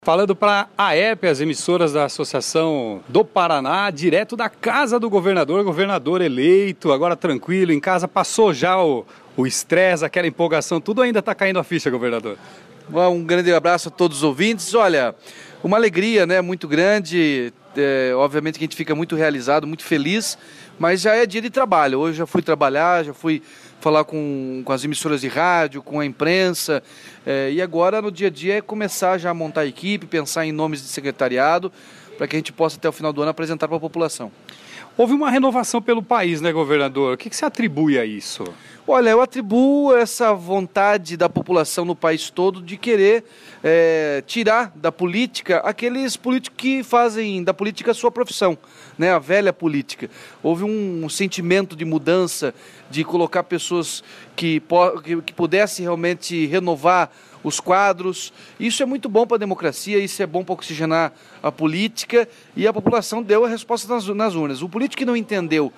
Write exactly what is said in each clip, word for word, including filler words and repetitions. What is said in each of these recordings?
Falando para a E P, as emissoras da Associação do Paraná, direto da casa do governador, governador eleito, agora tranquilo, em casa, passou já o o estresse, aquela empolgação, tudo ainda está caindo a ficha, governador? Um grande abraço a todos os ouvintes. Olha, uma alegria, né, muito grande, é, obviamente que a gente fica muito realizado, muito feliz, mas já é dia de trabalho. Hoje já fui trabalhar, já fui falar com, com as emissoras de rádio, com a imprensa, é, e agora no dia a dia é começar já a montar a equipe, pensar em nomes de secretariado, para que a gente possa até o final do ano apresentar para a população. Houve uma renovação pelo país, né, governador? O que, que você atribui a isso? Olha, eu atribuo essa vontade da população no país todo de querer é, tirar da política aqueles políticos que fazem da política a sua profissão, né? A velha política. Houve um, um sentimento de mudança, de colocar pessoas que, que, que pudessem realmente renovar os quadros. Isso é muito bom para a democracia, isso é bom para oxigenar a política, e a população deu a resposta nas, nas urnas. O político que não entendeu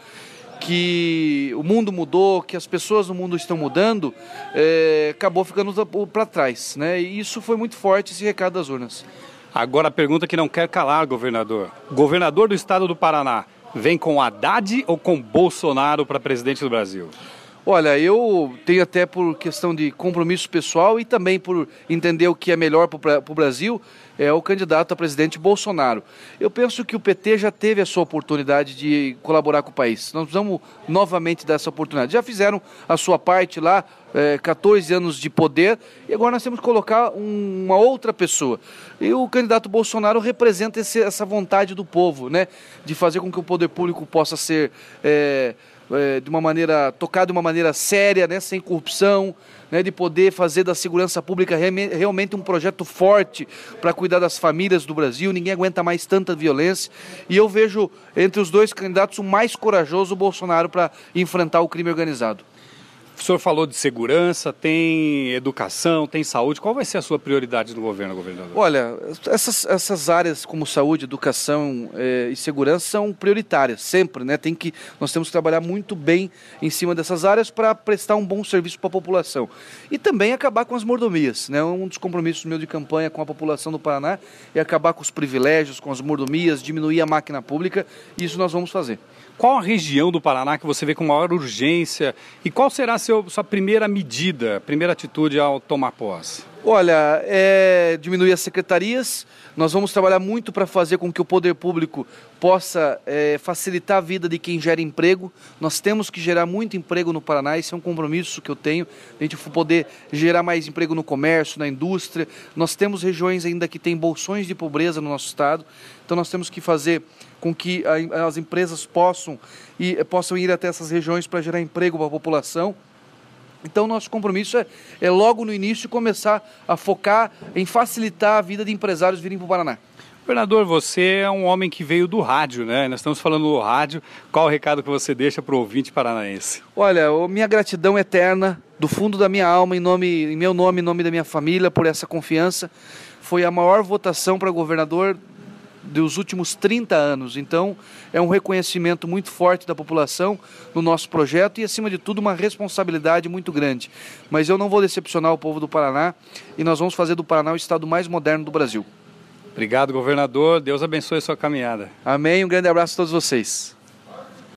que o mundo mudou, que as pessoas no mundo estão mudando, é, acabou ficando para trás, né? E isso foi muito forte, esse recado das urnas. Agora a pergunta que não quer calar, governador. Governador do estado do Paraná, vem com Haddad ou com Bolsonaro para presidente do Brasil? Olha, eu tenho até por questão de compromisso pessoal e também por entender o que é melhor para o Brasil, é o candidato a presidente Bolsonaro. Eu penso que o P T já teve a sua oportunidade de colaborar com o país. Nós precisamos novamente dar essa oportunidade. Já fizeram a sua parte lá, é, quatorze anos de poder, e agora nós temos que colocar um, uma outra pessoa. E o candidato Bolsonaro representa esse, essa vontade do povo, né, de fazer com que o poder público possa ser É, de uma maneira, tocar de uma maneira séria, né, sem corrupção, né, de poder fazer da segurança pública realmente um projeto forte para cuidar das famílias do Brasil. Ninguém aguenta mais tanta violência, e eu vejo entre os dois candidatos o mais corajoso, o Bolsonaro, para enfrentar o crime organizado. O senhor falou de segurança, tem educação, tem saúde. Qual vai ser a sua prioridade no governo, governador? Olha, essas, essas áreas como saúde, educação eh, e segurança são prioritárias, sempre, né? Tem que, nós temos que trabalhar muito bem em cima dessas áreas para prestar um bom serviço para a população. E também acabar com as mordomias, né? Um dos compromissos meus de campanha com a população do Paraná é acabar com os privilégios, com as mordomias, diminuir a máquina pública, e isso nós vamos fazer. Qual a região do Paraná que você vê com maior urgência e qual será a seu, sua primeira medida, primeira atitude ao tomar posse? Olha, é diminuir as secretarias. Nós vamos trabalhar muito para fazer com que o poder público possa é, facilitar a vida de quem gera emprego. Nós temos que gerar muito emprego no Paraná, esse é um compromisso que eu tenho, a gente poder gerar mais emprego no comércio, na indústria. Nós temos regiões ainda que têm bolsões de pobreza no nosso estado, então nós temos que fazer com que a, as empresas possam, e, possam ir até essas regiões para gerar emprego para a população. Então, nosso compromisso é, é logo no início começar a focar em facilitar a vida de empresários virem para o Paraná. Governador, você é um homem que veio do rádio, né? Nós estamos falando do rádio. Qual o recado que você deixa para o ouvinte paranaense? Olha, minha gratidão eterna, do fundo da minha alma, em, nome, em meu nome, em nome da minha família, por essa confiança. Foi a maior votação para governador dos últimos trinta anos, então é um reconhecimento muito forte da população no nosso projeto e, acima de tudo, uma responsabilidade muito grande. Mas eu não vou decepcionar o povo do Paraná, e nós vamos fazer do Paraná o estado mais moderno do Brasil. Obrigado, governador. Deus abençoe a sua caminhada. Amém. Um grande abraço a todos vocês.